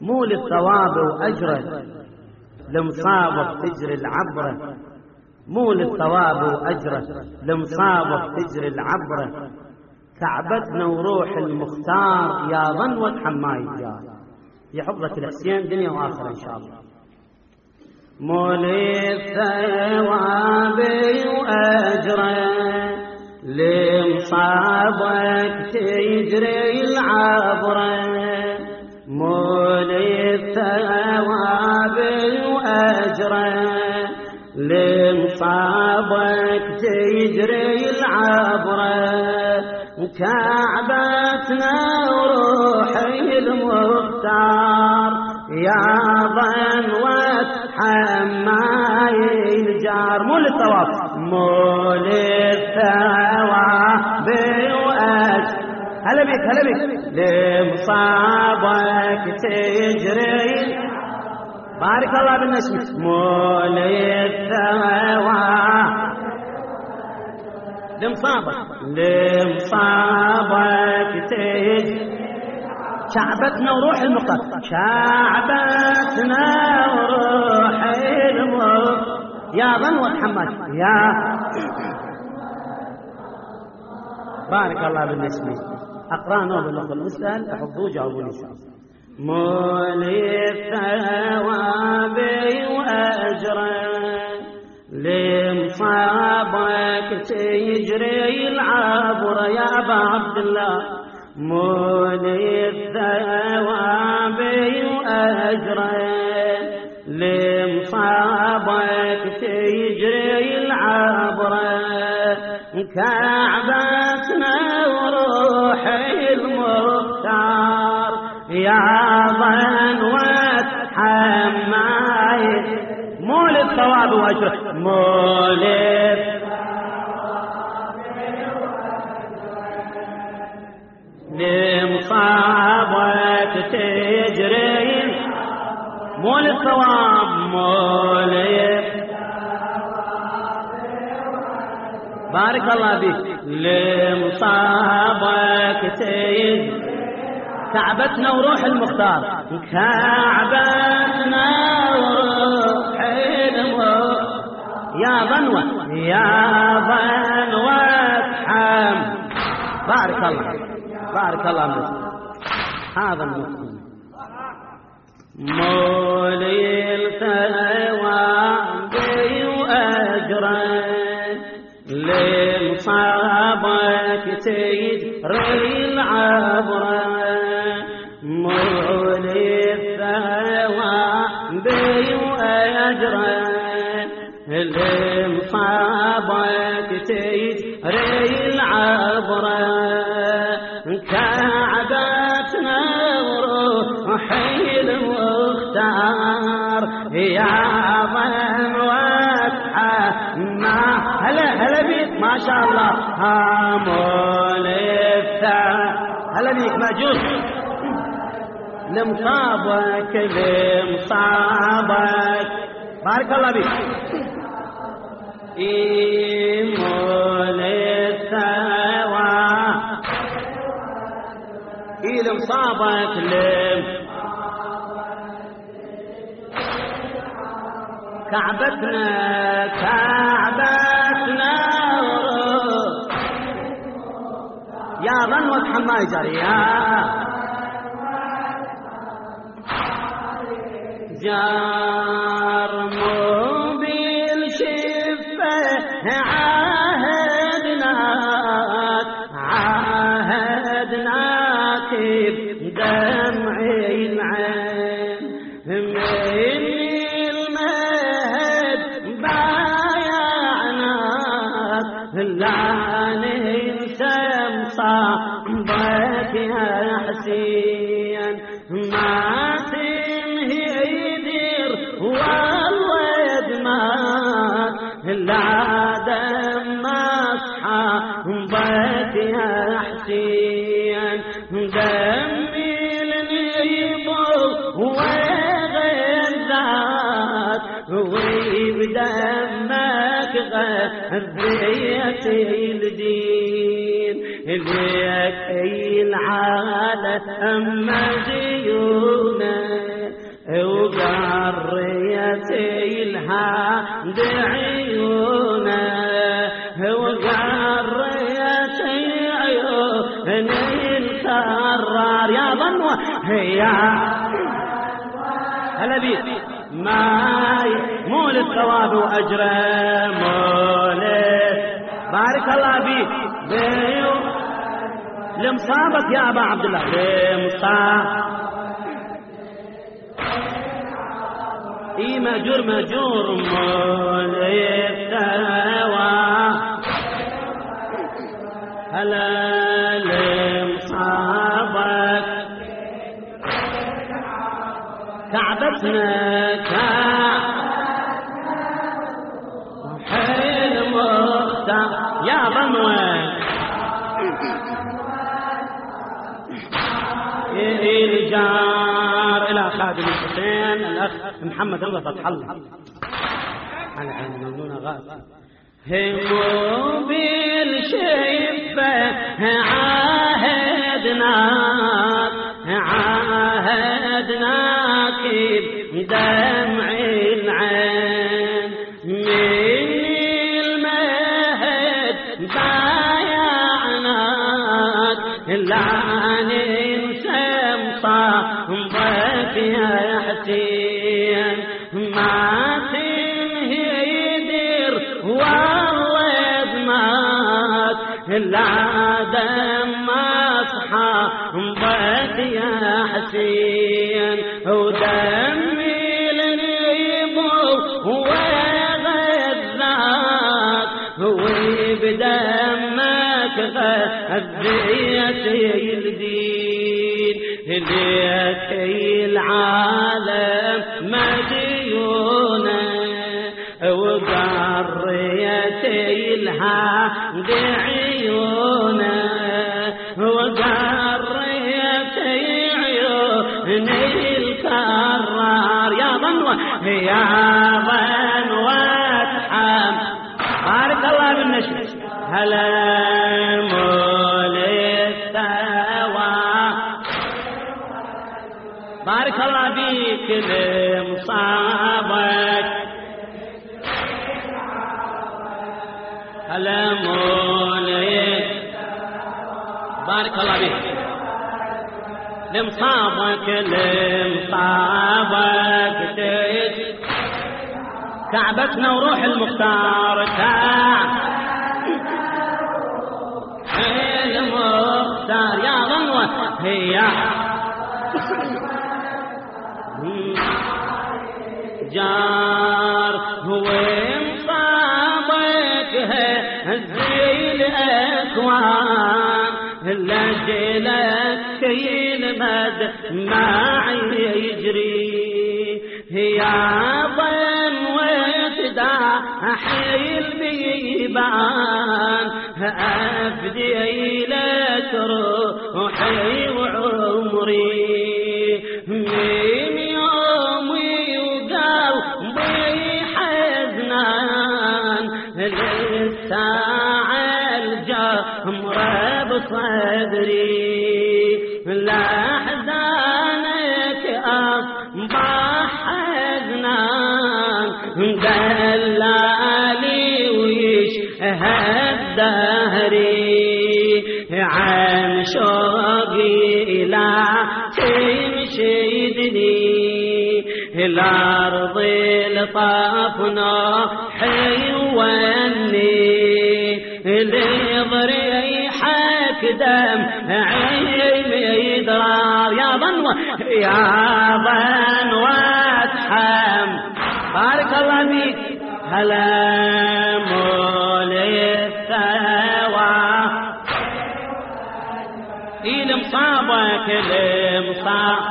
مو للثواب وأجره لمصابك تجري العبرة، مو للثواب وأجره لمصابك تجري العبرة، كعبتنا وروح المختار يا ظنوة حماي الجار. يا حفظة الحسين دنيا وآخرة إن شاء الله. مو للثواب وأجره لمصابك تجري العبرة، مو للثواب وأجره لمصابك تجري العبرة، كعبتنا وروحي المختار يا ظنوة حماي الجار. مو للثواب، مو للثواب وأجر هلا بك هلا بك لمصابك تجري. بارك الله بالنسمة. مو للثواب لمصابك تجري شعبتنا وروح المختار، شعبتنا وروح المختار يا ظنوة حماي يا. بارك الله بالنسمة. أقرأ نوب الأخ المسأل أحبوه جاوبوني إن شاء الله. مو للثواب وأجره لمصابك تجري العبرة يا أبا عبد الله، مو للثواب وأجره لمصابك تجري العبرة، كعبتنا وروحي المختار يا ظنوة حماي. مو للثواب وأجره، مو لمصابك تجري، مو للثواب مو بارك الله بك لمصابك تجري. كعبتنا وروح المختار، كعبتنا وروح المختار يا ظنوة حم. بارك الله بارك الله بك. هذا المسلم مو للثواب وأجره لمصابك تجري العبرة، مو للثواب وأجره لمصابك تجري العبرة، كعبتنا وروحي المختار يا ظنوة حما. هلا بيك ما شاء الله. هامول هلا بيك ماجوز لمصابك بارك الله بيك. مول لمصابك كعبتنا يا ظنوة حماي جريا جار مو بالشفة عاهدناك بدمعي العين، من المهد بايعناك لا ننسى مصابك يا حسين، ما تنهي دير والله دماك لا دم أصحابك يا حسين، دمي النيبو وغير ذاك وبدمك غذيت الدين، ليك العالم مديونك دعيونه وقريت عيون الكرار يا ظنوة يا هلا بيك ماي مول الثواب وأجره مولد بارك الله فيك لمصابك يا أبا عبد الله لمصاب اي مأجور مول الثواب هلا لمصابك كعبتنا حيل مختار يا ضنوة الجار إلى خادم الحسين الأخ محمد الله فتح الله على عين ممنونة غاز هموا بالشفة عاهدناك بدمع العين من المهد بايعناك لا ننسى مصابك يا حسين ما تنهدر والله دماك لا دم أصحابك يا حسين ودمي لنيبو وغذاك وبدمك غذيت الدين ليك العالم مديونة وقريت لها دعيونة وقريت عيون الكرار يا ظنوة يا ظنوة حام بارك الله بالنشر هلا مولد الثواب بارك الله بيك لمصابك هلا مولد بارك الله بيك لمصابك كعبتنا وروح المختار المختار يا ظنوة هي جار هو مصابك هزي الأكوان لجلك يلمد معي يجري يا ظن وتداحي البيبان أفدي لك روحي وعمري من يومي وقلبي حزنان للساعة الجمرة بصدري لأحزانك أصبح حزنان دلالي ويشهد دهري عن شوقي لا تمشيدني الأرض الطافنا حيواني لضريحك دم عيني ضرار يا ظنوة حم بارك الله فيك هلا مولد الثواب مصابك المصاب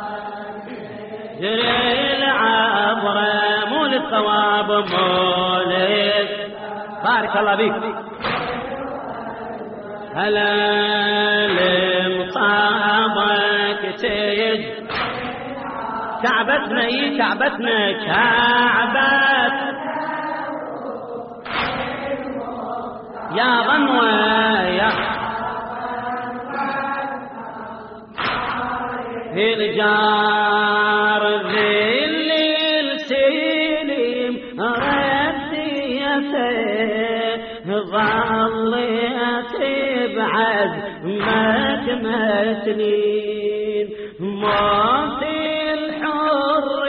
جري العبرة مول الثواب مولد بارك الله فيك هلا لمصابك تيج كعبتنا كعبتنا كعبت يا ظنوة يا الجار ذي الليل سليم عزمك متنين موت الحر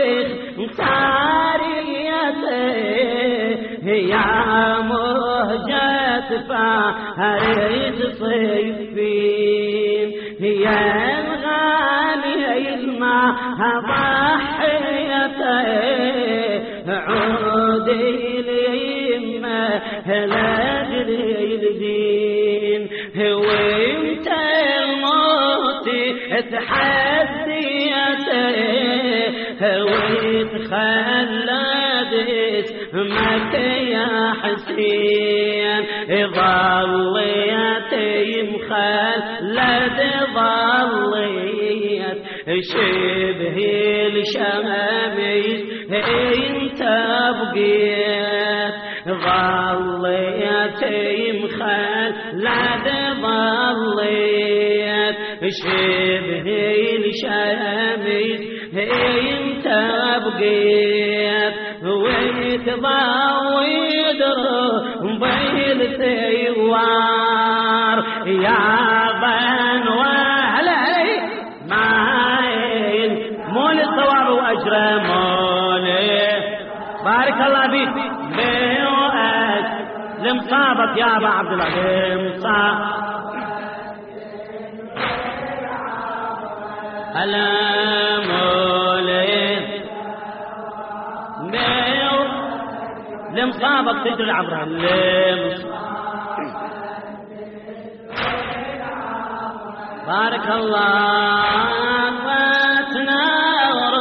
ساريته يا مهجة فارس صيفين يا الغالي الماء ضحيته عودي اليمة لاجل الدين وانت الموت تحديته وتخلد اسمك يا حسين ظليت مخلد ظليت شبه الشمس انت بقيت ظليت مخلد ظليت شبه الشمس انت بقيت ويتضاوي بين الثوار يا بن وهلي ماين مول الثواب واجره مولي بارك الله فيك بيوأك لمصابك يا ابا عبد الله لمصاب هلا مولي لمصابك تجري عبرها بارك الله وتنور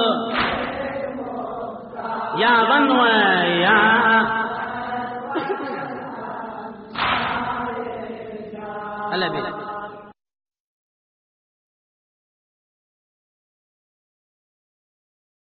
يا ظنوة يا هلا بك